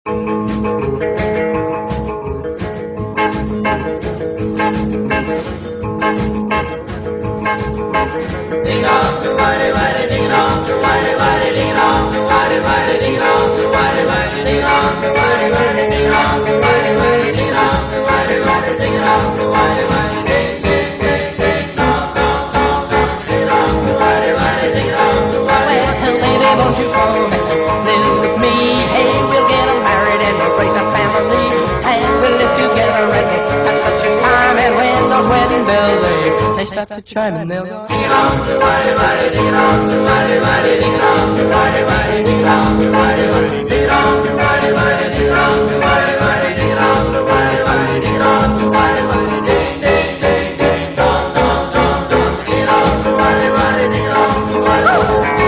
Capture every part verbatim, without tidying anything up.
Ding dong, do whitey whitey, ding dong, do whitey whitey, ding dong, do whitey whitey, ding dong, do whitey whitey, ding dong, do whitey whitey, ding dong, do whitey whitey, ding dong, do whitey whitey, ding dong, do whitey whitey, ding ding ding ding dong dong dong dong, ding dong, do whitey whitey, ding dong, do whitey whitey. Well, lady, won't you come live with me? Hey, we'll get married and we'll raise a family, and we'll live together and we'll have such a time. And when those wedding bells they they start to chime and they'll go ding dong, do whitey whitey, ding dong, do whitey whitey, ding dong, do whitey whitey, ding dong, do whitey whitey, ding dong, do whitey whitey, ding dong, do whitey whitey, ding dong, do whitey whitey, ding dong, do whitey whitey, ding ding ding ding dong dong dong dong, ding dong, do whitey whitey, ding dong, do whitey whitey.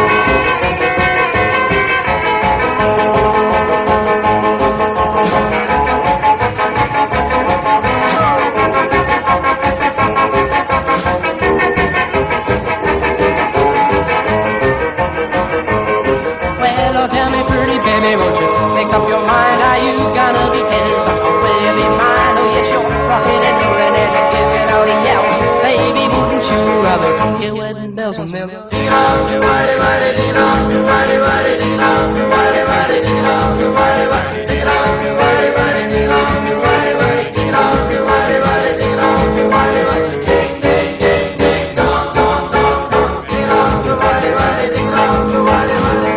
Baby, won't you make up your mind? Are you gonna be his or will you be mine? Oh yes, you're rocking and rolling and giving out a yell. Baby, wouldn't you rather hear wedding bells and they'll go ding dong, do whitey whitey, ding dong, do whitey whitey, ding dong, do whitey whitey, ding dong, do whitey whitey, ding dong, do whitey whitey, ding dong, do whitey whitey, ding dong, do whitey whitey, ding dong, do whitey whitey, ding ding ding ding dong dong dong dong, ding dong, do whitey whitey, ding dong, do whitey whitey.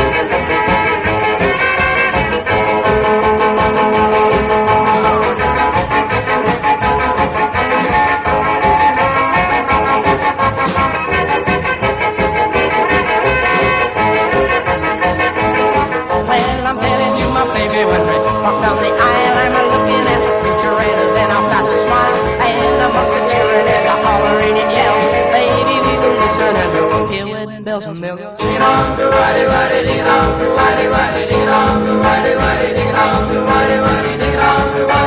When we walk down the aisle, I'm a looking at the preacher and then I'll start to smile. And amongst the children as a hollering and yell, baby, we will listen and we'll hear wedding bells and they'll go ding dong, do whitey whitey, ding dong, do whitey whitey, ding dong, do whitey whitey, ding dong, do whitey whitey, ding dong, do whitey.